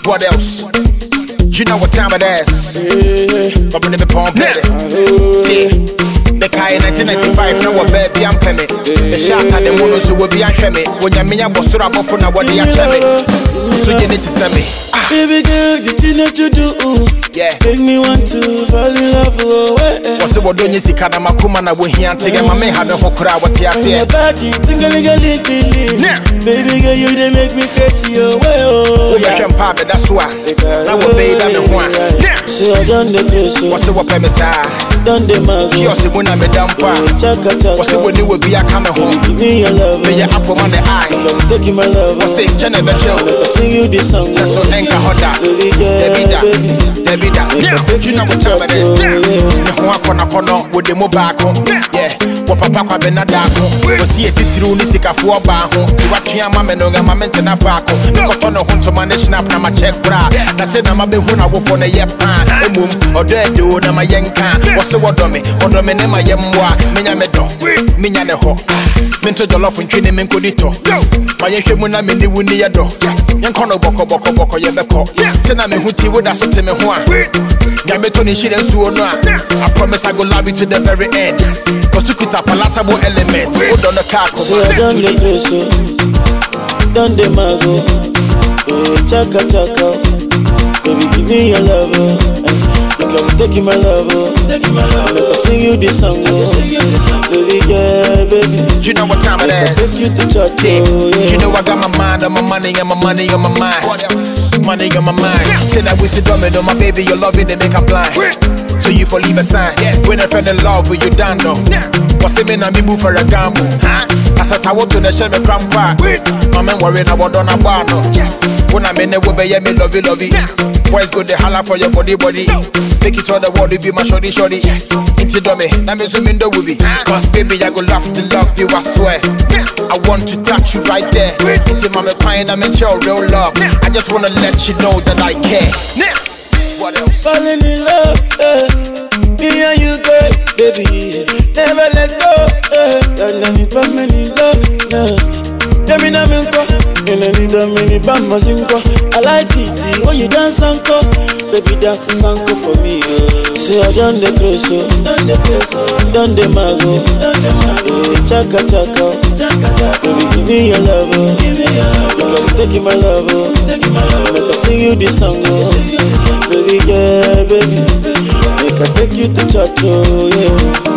What else? You know what time it is. But we never pump it. The Kai 1995, now what baby I'm coming. The shot at the monos who will be unshemmy. When you mean I was so up for now, what they are so you need to send me. Baby girl, the thing that you do, yeah, make me want to fall in love. What's the word on you see? Kana Makuma, we here and take my man have a hokra. What you say? Baby girl, you they make me crazy. Oh, yeah, can pop it, that's why. Now what baby I'm one. Say I done the crazy. What's the what Pemisa? Done the mago. Kiosk when I'm a damper. What's the one you will be a coming home? Give me your love. May you up on the eye. I'm taking my love. What's it? Jennifer Joe. Sing you this song. That's so anchor hoda. Debbie da. You know what time it is. No one corner with the mobile. Yeah. What papa benadako. We see it through the sick of war bar home. To watch your mamma no gamma and a faco. Got on a home to manage snap na my check bra. That's it, I'm a big one. I will for the yep pan. A moon or dead do na my young can. What's the word on me? Or the men in my yamwa. Minyamedo. Minyane ho. Minto the love and training men codito. My young in the windy door. Young corner boko yebeko. Tena me huti would have sent me one. Yametoni shit and so on. I promise I go love you to the very end. Cause you could have palatable element. Hold on the car. Say I done the crazy. Done the mago. Chaka chaka. Baby, give me your love. I'm taking my love. I'll sing you this song. Baby, yeah, baby. You know what time it is. Take you to church. You know I got my mind on my money and my money on my mind. Money on my mind. Say that we sit domino, my baby, your love it, they make a blind. So you for leave a sign. When I fell in love with you, down though. What's it mean I move for a gamble? I said I want to the shame a grandpa. My man worrying about on a bar. Yes. When I'm in the way, me love you. Boys go the holla for your body. Make it all the world to be my shorty. Yes. Into dummy, that means women do be. Cause baby, I go love to love you, I swear. I want to touch you right there. Into my crying, I'm in your real love. I just wanna let you know that I care. What else? Falling in love, me and you, girl, baby. Never let go, and you put me in love, Baby, na minko, I like it when you dance anko. Baby, dance anko for me. Say I done the crazy, done the mago, chaka chaka. Baby, give me your love, I'm taking my love. Make I sing you this song, baby, yeah, baby. Make I take you to church, yeah.